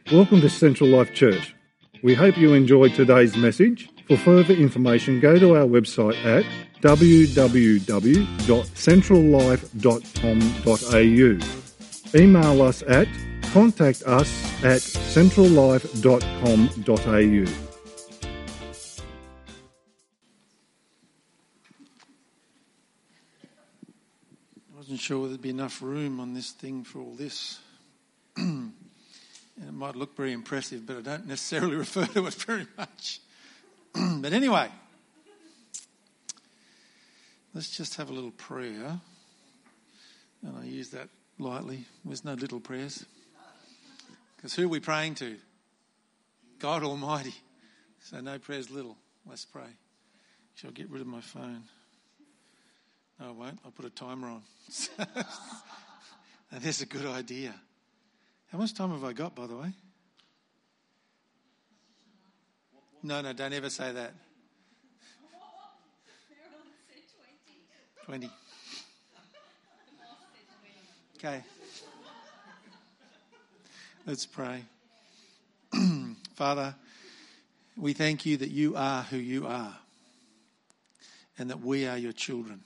Welcome to Central Life Church. We hope you enjoyed today's message. For further information, go to our website at www.centrallife.com.au. Email us at contactus@centrallife.com.au. I wasn't sure whether there'd be enough room on this thing for all this. And it might look very impressive, but I don't necessarily refer to it very much. But anyway, let's just have a little prayer. And I use that lightly. There's no little prayers. Because who are we praying to? God Almighty. So no prayers little. Let's pray. Shall I get rid of my phone? No, I won't. I'll put a timer on. And that's a good idea. How much time have I got, by the way? No, don't ever say that. 20. Okay. Let's pray. Father, we thank you that you are who you are and that we are your children.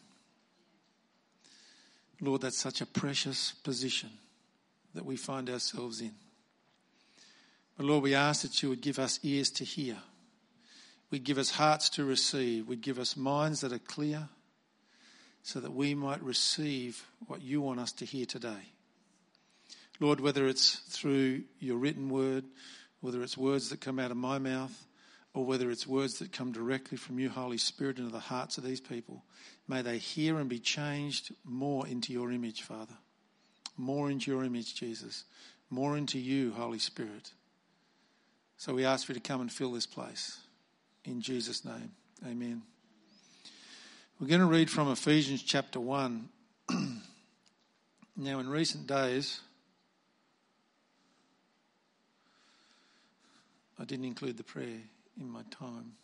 Lord, that's such a precious position that we find ourselves in. But Lord, we ask that you would give us ears to hear. We'd give us hearts to receive. We'd give us minds that are clear so that we might receive what you want us to hear today. Lord, whether it's through your written word, whether it's words that come out of my mouth, or whether it's words that come directly from you, Holy Spirit, into the hearts of these people, may they hear and be changed more into your image, Father. More into your image, Jesus. More into you, Holy Spirit. So we ask for you to come and fill this place. In Jesus' name, amen. We're going to read from Ephesians chapter 1. Now, in recent days, I didn't include the prayer in my time.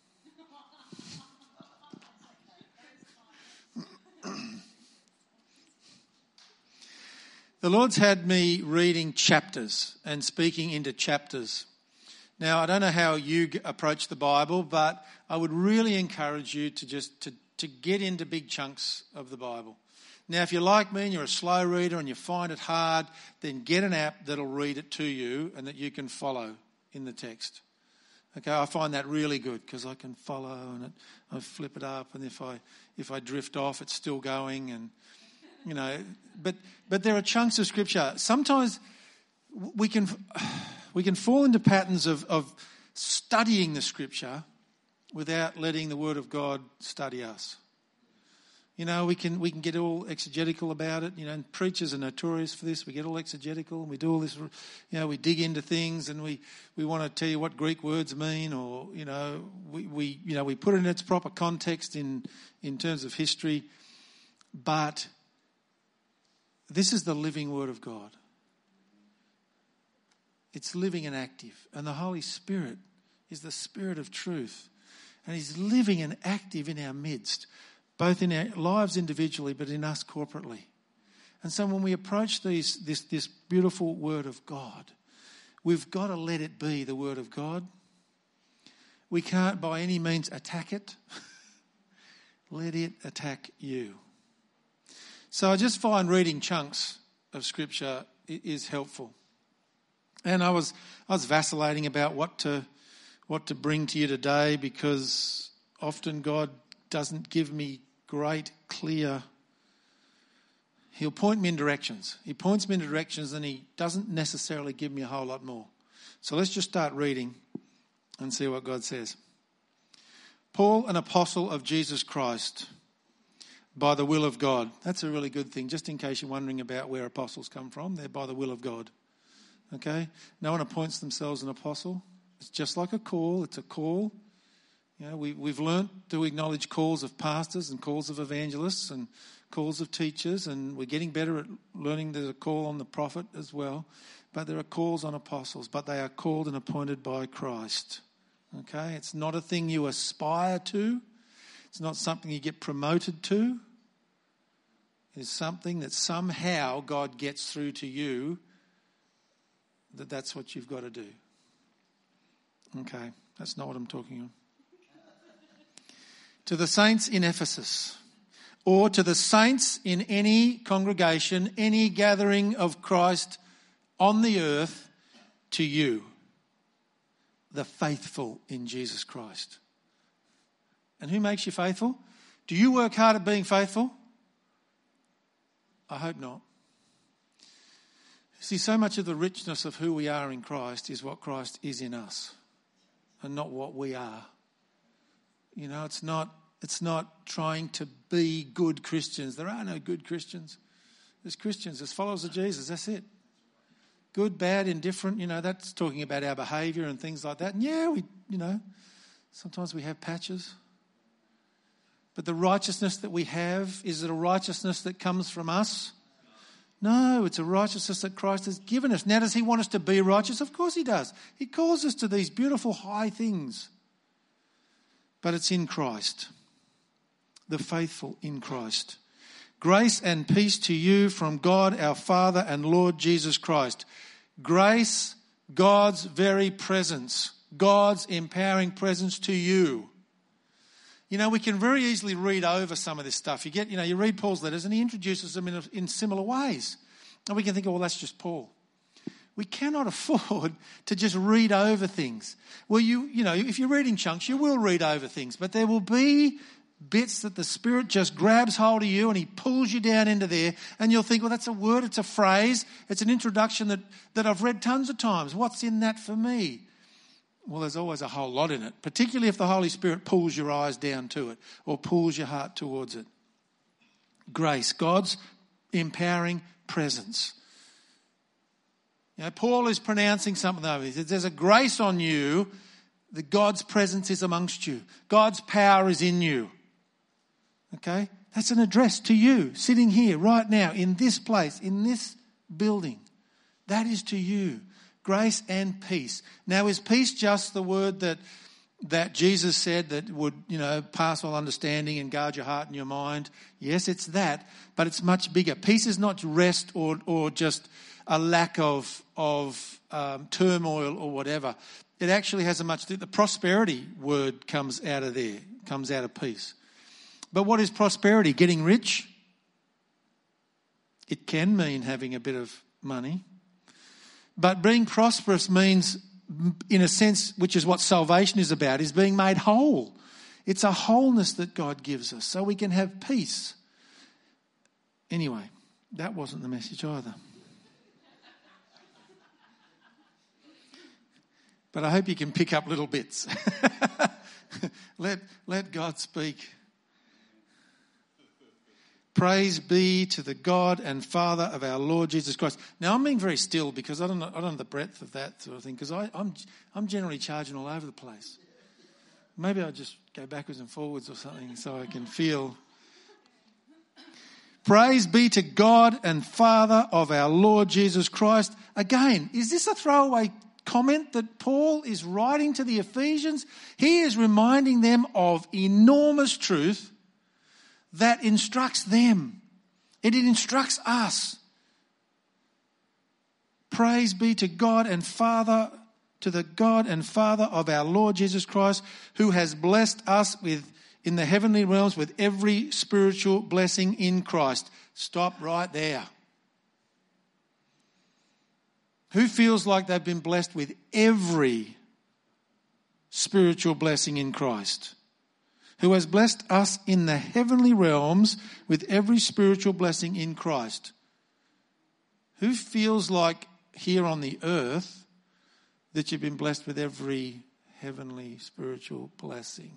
The Lord's had me reading chapters and speaking into chapters. Now, I don't know how you approach the Bible, but I would really encourage you to just to get into big chunks of the Bible. Now, if you're like me and you're a slow reader and you find it hard, then get an app that'll read it to you and that you can follow in the text. Okay, I find that really good because I can follow and I flip it up, and if I drift off, it's still going, and you know. But there are chunks of Scripture. Sometimes we can fall into patterns of studying the Scripture without letting the Word of God study us. You know, we can get all exegetical about it. You know, and preachers are notorious for this. We get all exegetical and we do all this. You know, we dig into things and we want to tell you what Greek words mean, or you know, we put it in its proper context in terms of history. But this is the living Word of God. It's living and active, and the Holy Spirit is the Spirit of truth, and He's living and active in our midst, both in our lives individually, but in us corporately. And so when we approach this beautiful Word of God, we've got to let it be the Word of God. We can't by any means attack it. Let it attack you. So I just find reading chunks of Scripture is helpful. And I was vacillating about what to bring to you today, because often God doesn't give me great, clear. He'll point me in directions. He points me in directions and he doesn't necessarily give me a whole lot more. So let's just start reading and see what God says. Paul, an apostle of Jesus Christ, by the will of God. That's a really good thing, just in case you're wondering about where apostles come from. They're by the will of God. Okay? No one appoints themselves an apostle. It's just like a call. It's a call. You know, we've learnt to acknowledge calls of pastors and calls of evangelists and calls of teachers, and we're getting better at learning there's a call on the prophet as well. But there are calls on apostles, but they are called and appointed by Christ. Okay? It's not a thing you aspire to. It's not something you get promoted to. It's something that somehow God gets through to you, that's what you've got to do. Okay, that's not what I'm talking on. To the saints in Ephesus, or to the saints in any congregation, any gathering of Christ on the earth, to you, the faithful in Jesus Christ. And who makes you faithful? Do you work hard at being faithful? I hope not. See, so much of the richness of who we are in Christ is what Christ is in us and not what we are. You know, it's not trying to be good Christians. There are no good Christians. There's Christians, there's followers of Jesus, that's it. Good, bad, indifferent, that's talking about our behaviour and things like that. And yeah, sometimes we have patches. But the righteousness that we have, is it a righteousness that comes from us? No, it's a righteousness that Christ has given us. Now, does he want us to be righteous? Of course he does. He calls us to these beautiful high things. But it's in Christ. The faithful in Christ. Grace and peace to you from God our Father and Lord Jesus Christ. Grace, God's very presence. God's empowering presence to you. We can very easily read over some of this stuff. You read Paul's letters and he introduces them in similar ways. And we can think, well, that's just Paul. We cannot afford to just read over things. Well, if you're reading chunks, you will read over things. But there will be bits that the Spirit just grabs hold of you and he pulls you down into there. And you'll think, well, that's a word, it's a phrase, it's an introduction that I've read tons of times. What's in that for me? Well, there's always a whole lot in it, particularly if the Holy Spirit pulls your eyes down to it or pulls your heart towards it. Grace, God's empowering presence. Paul is pronouncing something over here. There's a grace on you that God's presence is amongst you. God's power is in you. Okay? That's an address to you, sitting here right now in this place, in this building. That is to you. Grace and peace. Now, is peace just the word that Jesus said that would, pass all understanding and guard your heart and your mind? Yes, it's that, but it's much bigger. Peace is not rest or just a lack of turmoil or whatever. It actually has the prosperity word comes out of there, comes out of peace. But what is prosperity? Getting rich? It can mean having a bit of money. But being prosperous means, in a sense, which is what salvation is about, is being made whole. It's a wholeness that God gives us so we can have peace. Anyway, that wasn't the message either. But I hope you can pick up little bits. Let God speak. Praise be to the God and Father of our Lord Jesus Christ. Now, I'm being very still because I don't know the breadth of that sort of thing, because I'm generally charging all over the place. Maybe I'll just go backwards and forwards or something so I can feel. Praise be to God and Father of our Lord Jesus Christ. Again, is this a throwaway comment that Paul is writing to the Ephesians? He is reminding them of enormous truth that instructs them. It instructs us. Praise be to God and Father, to the God and Father of our Lord Jesus Christ, who has blessed us in the heavenly realms with every spiritual blessing in Christ. Stop right there. Who feels like they've been blessed with every spiritual blessing in Christ? Who has blessed us in the heavenly realms with every spiritual blessing in Christ. Who feels like here on the earth that you've been blessed with every heavenly spiritual blessing?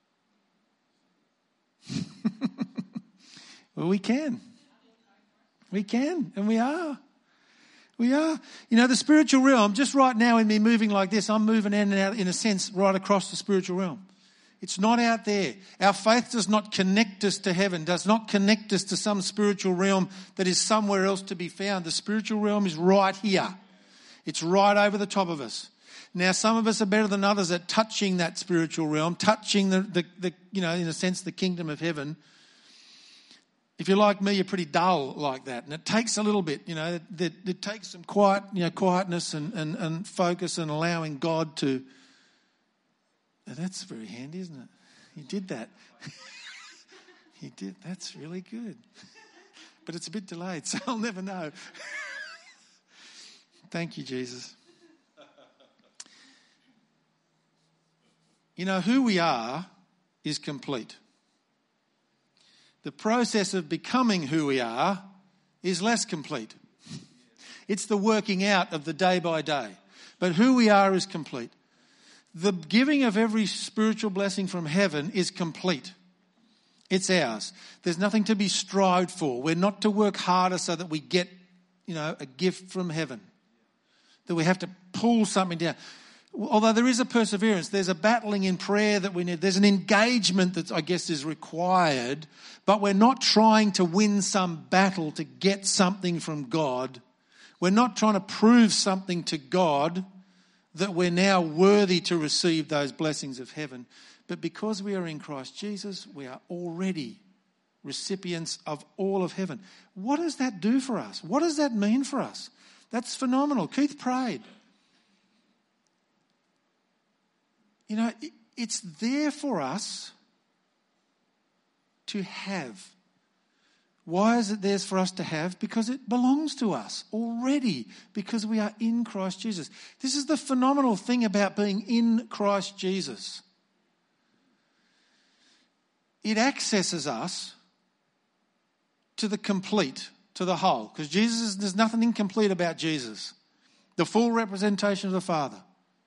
Well, we can. We can, and we are. We are. The spiritual realm, just right now in me moving like this, I'm moving in and out, in a sense, right across the spiritual realm. It's not out there. Our faith does not connect us to heaven, does not connect us to some spiritual realm that is somewhere else to be found. The spiritual realm is right here. It's right over the top of us. Now, some of us are better than others at touching that spiritual realm, touching the in a sense, the kingdom of heaven. If you're like me, you're pretty dull like that. And it takes a little bit, it takes some quietness and focus and allowing God to And that's very handy, isn't it? He did that. He did. That's really good. But it's a bit delayed, so I'll never know. Thank you, Jesus. You know, who we are is complete. The process of becoming who we are is less complete. It's the working out of the day by day. But who we are is complete. The giving of every spiritual blessing from heaven is complete. It's ours. There's nothing to be strived for. We're not to work harder so that we get, a gift from heaven. That we have to pull something down. Although there is a perseverance, there's a battling in prayer that we need. There's an engagement that I guess is required, but we're not trying to win some battle to get something from God. We're not trying to prove something to God that we're now worthy to receive those blessings of heaven. But because we are in Christ Jesus, we are already recipients of all of heaven. What does that do for us? What does that mean for us? That's phenomenal. Keith prayed. It's there for us to have. Why is it there for us to have? Because it belongs to us already, because we are in Christ Jesus. This is the phenomenal thing about being in Christ Jesus. It accesses us to the complete, to the whole, because there's nothing incomplete about Jesus. The full representation of the Father.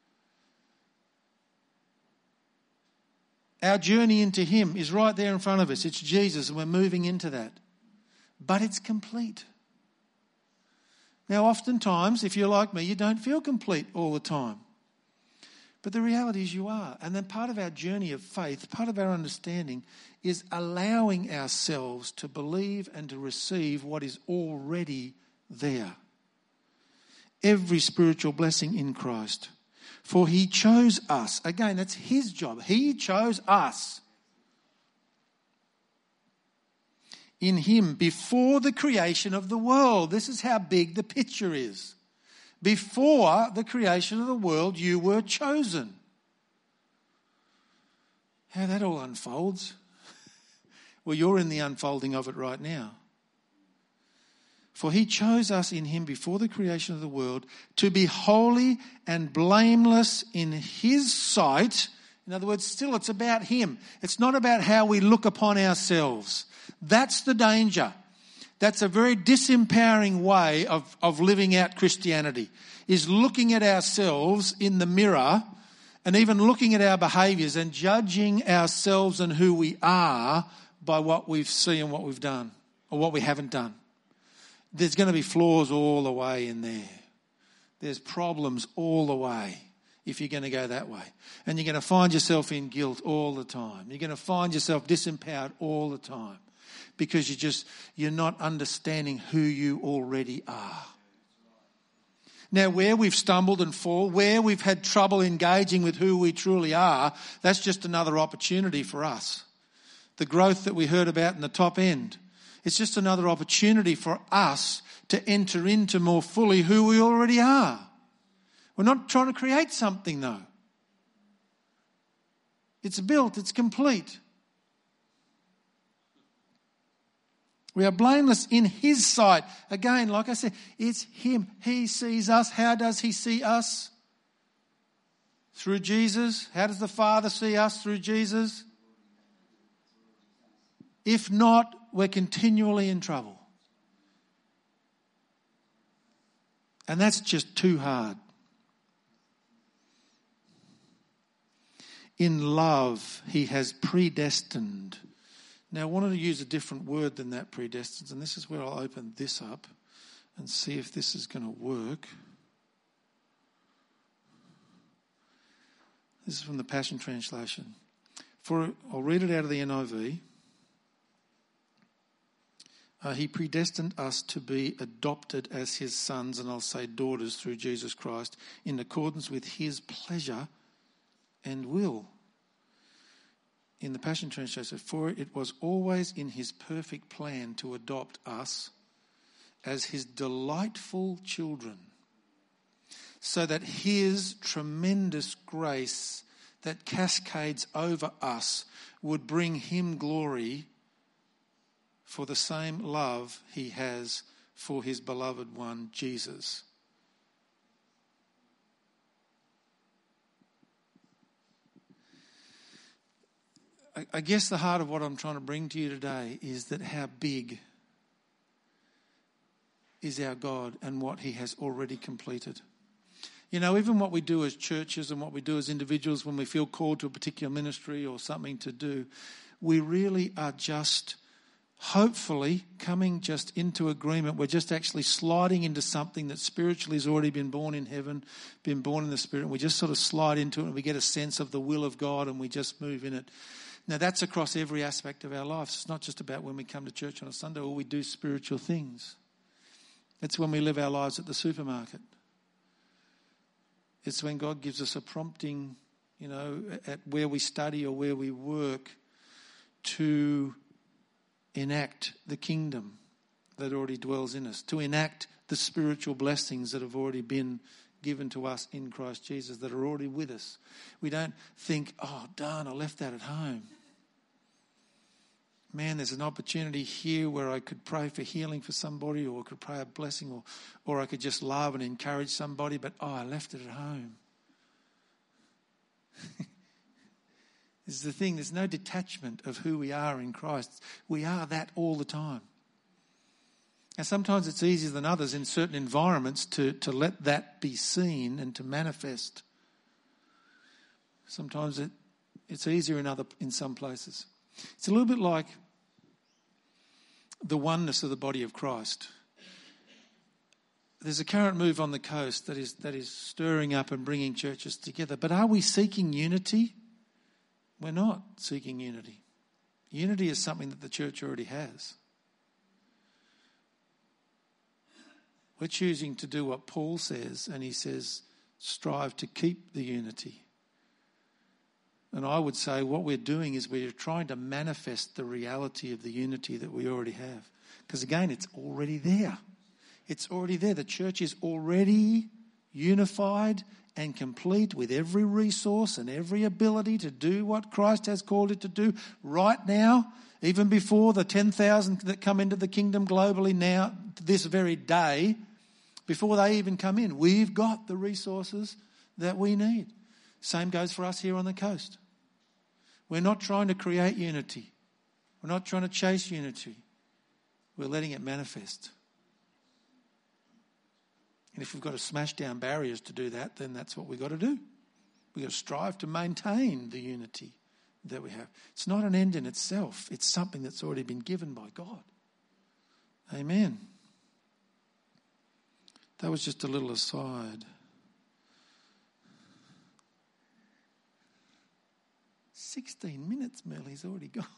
Our journey into him is right there in front of us. It's Jesus, and we're moving into that. But it's complete. Now, oftentimes, if you're like me, you don't feel complete all the time. But the reality is you are. And then part of our journey of faith, part of our understanding, is allowing ourselves to believe and to receive what is already there. Every spiritual blessing in Christ. For he chose us. Again, that's his job. He chose us. In him before the creation of the world. This is how big the picture is. Before the creation of the world, you were chosen. How that all unfolds. Well, you're in the unfolding of it right now. For he chose us in him before the creation of the world to be holy and blameless in his sight. In other words, still it's about him. It's not about how we look upon ourselves. That's the danger. That's a very disempowering way of living out Christianity, is looking at ourselves in the mirror and even looking at our behaviours and judging ourselves and who we are by what we've seen and what we've done or what we haven't done. There's going to be flaws all the way in there. There's problems all the way if you're going to go that way. And you're going to find yourself in guilt all the time. You're going to find yourself disempowered all the time because you're not understanding who you already are. Now, where we've stumbled and fall, where we've had trouble engaging with who we truly are, that's just another opportunity for us. The growth that we heard about in the top end. It's just another opportunity for us to enter into more fully who we already are. We're not trying to create something, though. It's built, it's complete. We are blameless in his sight. Again, like I said, it's him. He sees us. How does he see us? Through Jesus. How does the Father see us? Through Jesus. If not, we're continually in trouble. And that's just too hard. In love, he has predestined. Now, I wanted to use a different word than that, predestined, and this is where I'll open this up and see if this is going to work. This is from the Passion Translation. I'll read it out of the NIV. He predestined us to be adopted as his sons, and I'll say daughters, through Jesus Christ, in accordance with his pleasure and will. In the Passion Translation, for it was always in his perfect plan to adopt us as his delightful children, so that his tremendous grace that cascades over us would bring him glory for the same love he has for his beloved one, Jesus. I guess the heart of what I'm trying to bring to you today is that how big is our God and what he has already completed. You know, even what we do as churches and what we do as individuals when we feel called to a particular ministry or something to do, we really are just hopefully coming just into agreement. We're just actually sliding into something that spiritually has already been born in heaven, been born in the Spirit, and we just sort of slide into it and we get a sense of the will of God and we just move in it. Now, that's across every aspect of our lives. It's not just about when we come to church on a Sunday or we do spiritual things. It's when we live our lives at the supermarket. It's when God gives us a prompting, you know, at where we study or where we work to enact the kingdom that already dwells in us, to enact the spiritual blessings that have already been given to us in Christ Jesus, that are already with us. We don't think, oh, darn, I left that at home. Man, there's an opportunity here where I could pray for healing for somebody, or I could pray a blessing, or I could just love and encourage somebody, but I left it at home. This is the thing, there's no detachment of who we are in Christ. We are that all the time. And sometimes it's easier than others in certain environments to let that be seen and to manifest. Sometimes it's easier in some places. It's a little bit like the oneness of the body of Christ. There's a current move on the coast that is stirring up and bringing churches together. But are we seeking unity? We're not seeking unity. Unity is something that the church already has. We're choosing to do what Paul says, and he says, strive to keep the unity. And I would say what we're doing is we're trying to manifest the reality of the unity that we already have. Because again, it's already there. It's already there. The church is already unified and complete with every resource and every ability to do what Christ has called it to do right now, even before the 10,000 that come into the kingdom globally now, this very day, before they even come in. We've got the resources that we need. Same goes for us here on the coast. We're not trying to create unity. We're not trying to chase unity. We're letting it manifest. And if we've got to smash down barriers to do that, then that's what we've got to do. We've got to strive to maintain the unity that we have. It's not an end in itself. It's something that's already been given by God. Amen. That was just a little aside. 16 minutes, Merle's already gone.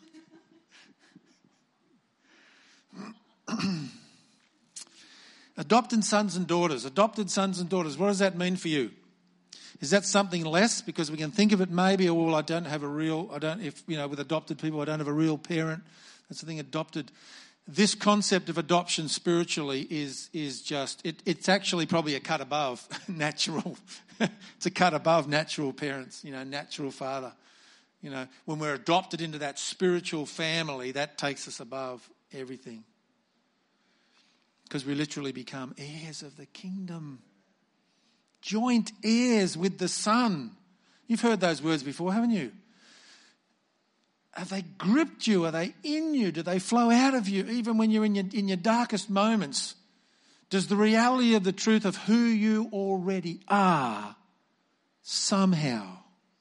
Adopted sons and daughters. Adopted sons and daughters. What does that mean for you? Is that something less? Because we can think of it maybe, or well, with adopted people, I don't have a real parent. That's the thing, adopted. This concept of adoption spiritually is just, it's actually probably a cut above natural. It's a cut above natural parents, natural father. When we're adopted into that spiritual family, that takes us above everything. Because we literally become heirs of the kingdom. Joint heirs with the Son. You've heard those words before, haven't you? Have they gripped you? Are they in you? Do they flow out of you even when you're in your darkest moments? Does the reality of the truth of who you already are somehow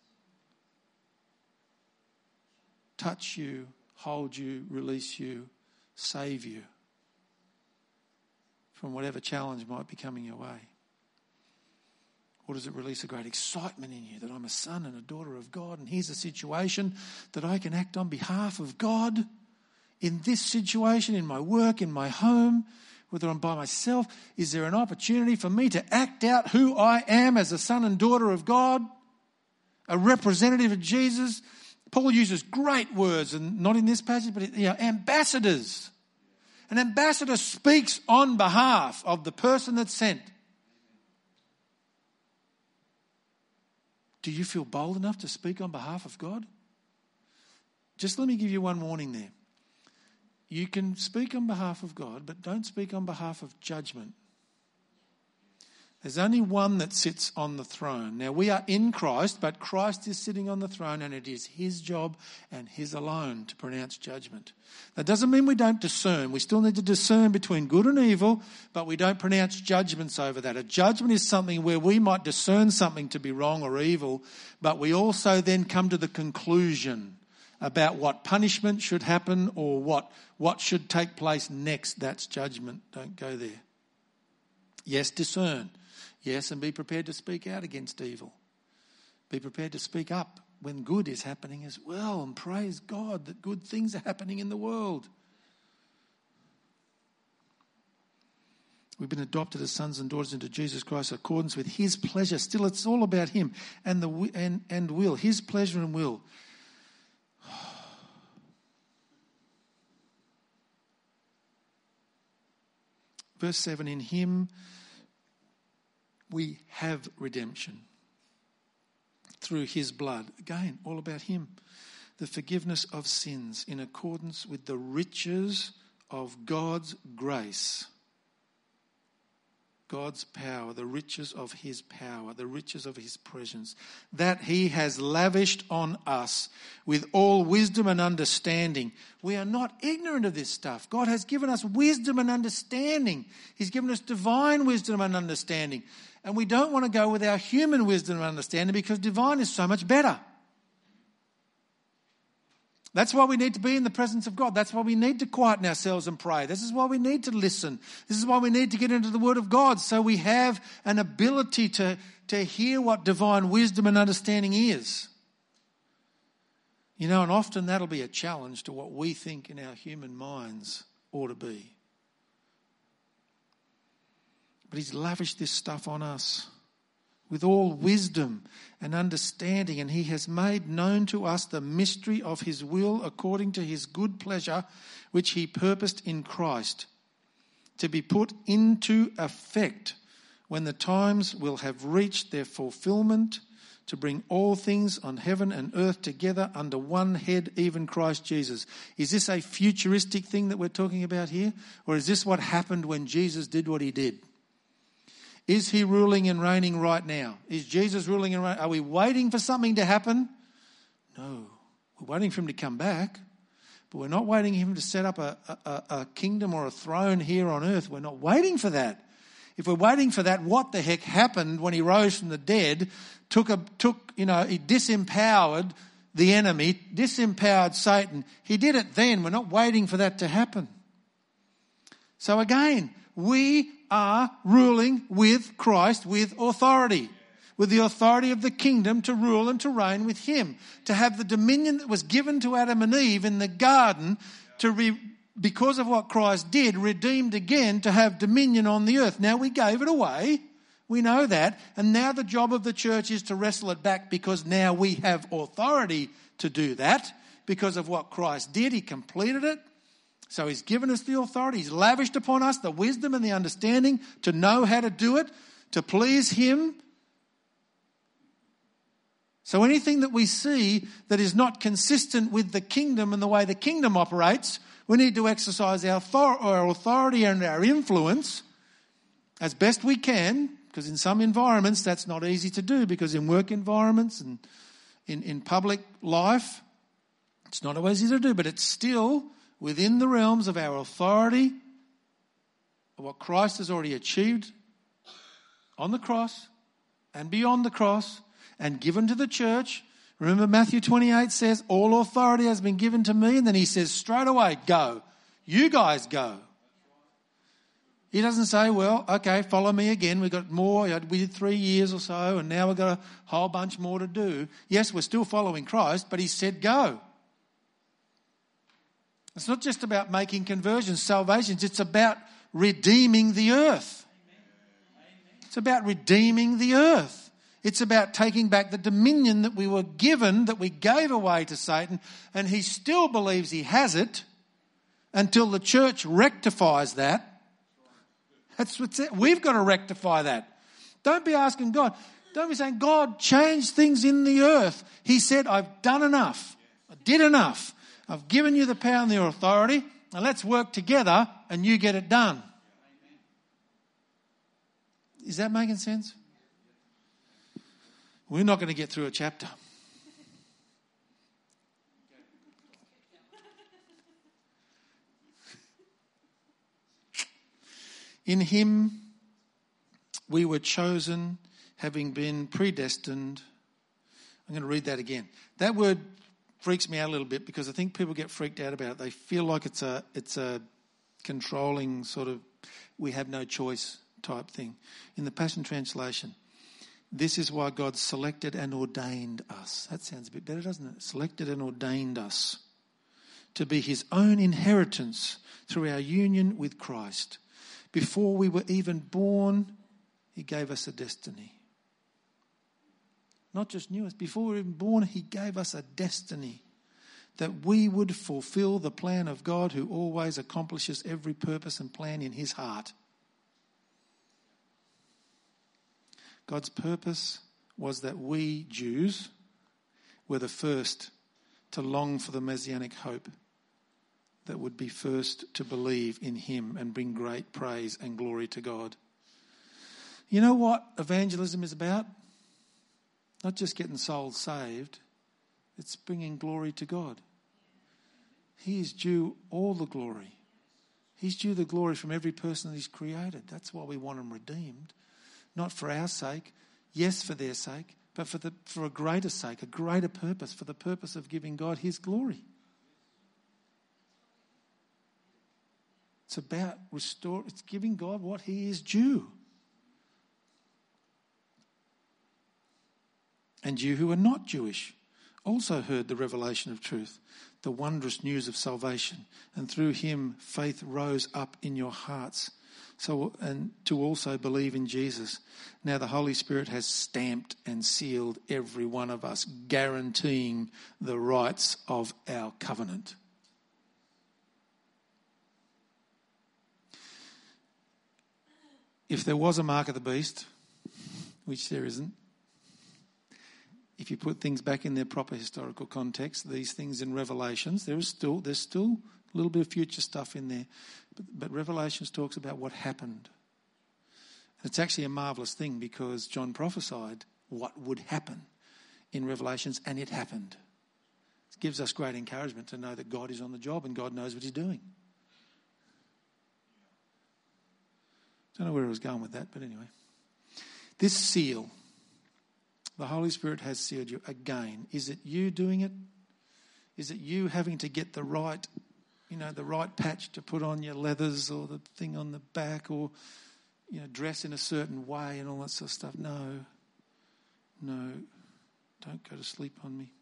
touch you, hold you, release you, save you from whatever challenge might be coming your way? Or does it release a great excitement in you that I'm a son and a daughter of God, and here's a situation that I can act on behalf of God in this situation, in my work, in my home, whether I'm by myself? Is there an opportunity for me to act out who I am as a son and daughter of God, a representative of Jesus? Paul uses great words, and not in this passage, but ambassadors. An ambassador speaks on behalf of the person that's sent. Do you feel bold enough to speak on behalf of God? Just let me give you one warning there. You can speak on behalf of God, but don't speak on behalf of judgment. There's only one that sits on the throne. Now, we are in Christ, but Christ is sitting on the throne, and it is his job and his alone to pronounce judgment. That doesn't mean we don't discern. We still need to discern between good and evil, but we don't pronounce judgments over that. A judgment is something where we might discern something to be wrong or evil, but we also then come to the conclusion about what punishment should happen or what should take place next. That's judgment. Don't go there. Yes, discern. Yes, and be prepared to speak out against evil. Be prepared to speak up when good is happening as well, and praise God that good things are happening in the world. We've been adopted as sons and daughters into Jesus Christ in accordance with his pleasure. Still, it's all about him and will. His pleasure and will. Verse 7, in him we have redemption through his blood. Again, all about him. The forgiveness of sins in accordance with the riches of God's grace. God's power, the riches of his power, the riches of his presence, that he has lavished on us with all wisdom and understanding. We are not ignorant of this stuff. God has given us wisdom and understanding. He's given us divine wisdom and understanding. And we don't want to go with our human wisdom and understanding because divine is so much better. That's why we need to be in the presence of God. That's why we need to quieten ourselves and pray. This is why we need to listen. This is why we need to get into the Word of God so we have an ability to hear what divine wisdom and understanding is. You know, and often that'll be a challenge to what we think in our human minds ought to be. But he's lavished this stuff on us with all wisdom and understanding, and he has made known to us the mystery of his will according to his good pleasure, which he purposed in Christ, to be put into effect when the times will have reached their fulfillment, to bring all things on heaven and earth together under one head, even Christ Jesus. Is this a futuristic thing that we're talking about here? Or is this what happened when Jesus did what he did? Is he ruling and reigning right now? Is Jesus ruling and reigning? Are we waiting for something to happen? No. We're waiting for him to come back. But we're not waiting for him to set up a kingdom or a throne here on earth. We're not waiting for that. If we're waiting for that, what the heck happened when he rose from the dead? He disempowered the enemy, disempowered Satan. He did it then. We're not waiting for that to happen. So again, we are ruling with Christ with authority, with the authority of the kingdom to rule and to reign with him, to have the dominion that was given to Adam and Eve in the garden because of what Christ did, redeemed again to have dominion on the earth. Now we gave it away. We know that. And now the job of the church is to wrestle it back because now we have authority to do that because of what Christ did. He completed it. So he's given us the authority. He's lavished upon us the wisdom and the understanding to know how to do it, to please him. So anything that we see that is not consistent with the kingdom and the way the kingdom operates, we need to exercise our authority and our influence as best we can, because in some environments that's not easy to do, because in work environments and in public life, it's not always easy to do, but it's still within the realms of our authority, of what Christ has already achieved on the cross and beyond the cross and given to the church. Remember Matthew 28 says, all authority has been given to me. And then he says, straight away, go. You guys go. He doesn't say, well, okay, follow me again. We've got more. We did 3 years or so and now we've got a whole bunch more to do. Yes, we're still following Christ, but he said go. It's not just about making conversions, salvations. It's about redeeming the earth. It's about redeeming the earth. It's about taking back the dominion that we were given, that we gave away to Satan, and he still believes he has it until the church rectifies that. That's what's it. We've got to rectify that. Don't be asking God, Don't be saying, God, change things in the earth. He said, I've done enough. I did enough. I've given you the power and the authority. Now let's work together and you get it done. Is that making sense? We're not going to get through a chapter. In him we were chosen, having been predestined. I'm going to read that again. That word freaks me out a little bit because I think people get freaked out about it. They feel like it's a controlling sort of we have no choice type thing. In the Passion Translation, this is why God selected and ordained us. That sounds a bit better, doesn't it? Selected and ordained us to be his own inheritance through our union with Christ. Before we were even born, he gave us a destiny. Not just knew us. Before we were even born, he gave us a destiny that we would fulfill the plan of God who always accomplishes every purpose and plan in his heart. God's purpose was that we, Jews, were the first to long for the Messianic hope that would be first to believe in him and bring great praise and glory to God. You know what evangelism is about? Not just getting souls saved, it's bringing glory to God. He is due all the glory. He's due the glory from every person that he's created. That's why we want them redeemed. Not for our sake, yes, for their sake, but for a greater sake, a greater purpose, for the purpose of giving God his glory. It's about it's giving God what he is due. And you who are not Jewish also heard the revelation of truth, the wondrous news of salvation, and through him faith rose up in your hearts, and to also believe in Jesus. Now the Holy Spirit has stamped and sealed every one of us, guaranteeing the rights of our covenant. If there was a mark of the beast, which there isn't, if you put things back in their proper historical context, these things in Revelations, there's still a little bit of future stuff in there. But Revelations talks about what happened. It's actually a marvellous thing because John prophesied what would happen in Revelations, and it happened. It gives us great encouragement to know that God is on the job and God knows what he's doing. Don't know where I was going with that, but anyway. This seal, the Holy Spirit has sealed you again. Is it you doing it? Is it you having to get the right patch to put on your leathers or the thing on the back or, dress in a certain way and all that sort of stuff? No. Don't go to sleep on me.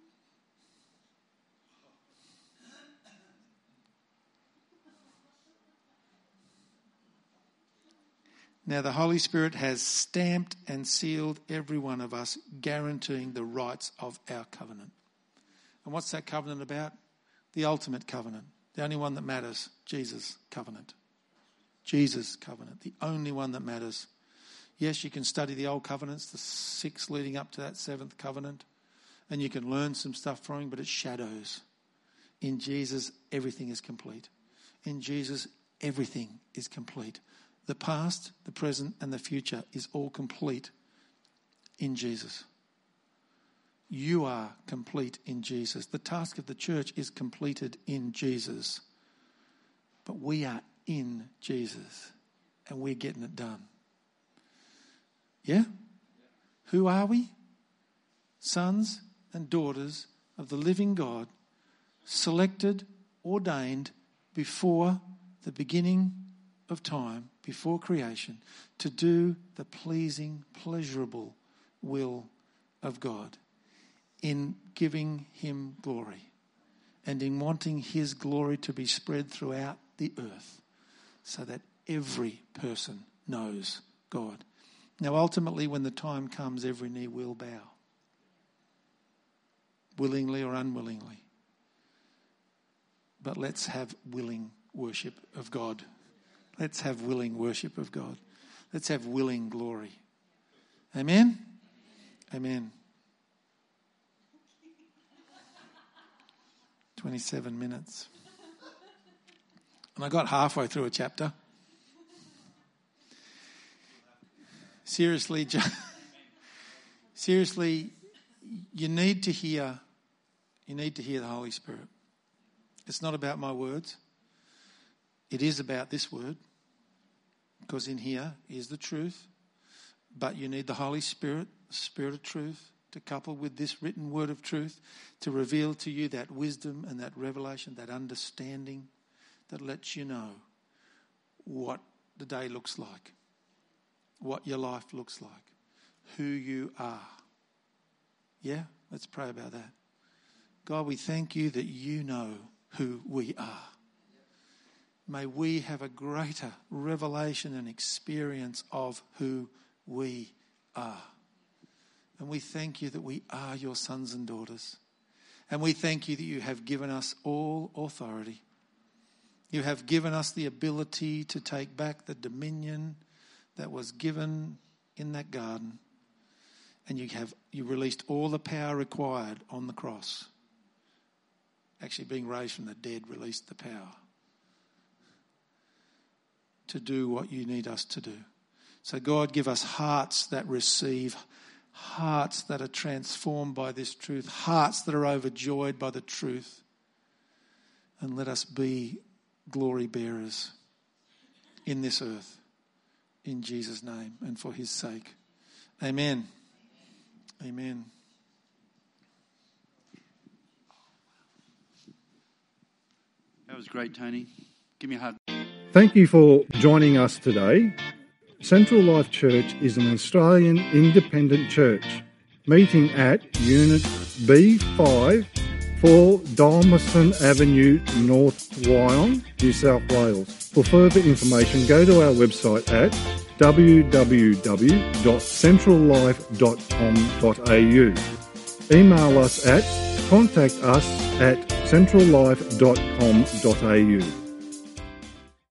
Now the Holy Spirit has stamped and sealed every one of us, guaranteeing the rights of our covenant. And what's that covenant about? The ultimate covenant. The only one that matters. Jesus' covenant. Jesus' covenant. The only one that matters. Yes, you can study the old covenants, the 6 leading up to that 7th covenant, and you can learn some stuff from him, but it's shadows. In Jesus, everything is complete. In Jesus, everything is complete. The past, the present, and the future is all complete in Jesus. You are complete in Jesus. The task of the church is completed in Jesus. But we are in Jesus, and we're getting it done. Yeah? Who are we? Sons and daughters of the living God, selected, ordained before the beginning of time, before creation, to do the pleasing, pleasurable will of God, in giving him glory and in wanting his glory to be spread throughout the earth so that every person knows God. Now, ultimately, when the time comes, every knee will bow, willingly or unwillingly. But let's have willing worship of God. Let's have willing worship of God. Let's have willing glory. Amen? Amen. 27 minutes. And I got halfway through a chapter. Seriously, you need to hear the Holy Spirit. It's not about my words. It is about this word, because in here is the truth. But you need the Holy Spirit, the Spirit of truth, to couple with this written word of truth to reveal to you that wisdom and that revelation, that understanding that lets you know what the day looks like, what your life looks like, who you are. Yeah? Let's pray about that. God, we thank you that you know who we are. May we have a greater revelation and experience of who we are. And we thank you that we are your sons and daughters. And we thank you that you have given us all authority. You have given us the ability to take back the dominion that was given in that garden. And you released all the power required on the cross. Actually, being raised from the dead released the power to do what you need us to do. So God, give us hearts that receive, hearts that are transformed by this truth, hearts that are overjoyed by the truth. And let us be glory bearers in this earth, in Jesus' name and for his sake. Amen. Amen. That was great, Tony. Give me a hug. Thank you for joining us today. Central Life Church is an Australian independent church meeting at Unit B5, 4 Dormiston Avenue, North Wyong, New South Wales. For further information, go to our website at www.centrallife.com.au. Email us at contactus@centrallife.com.au.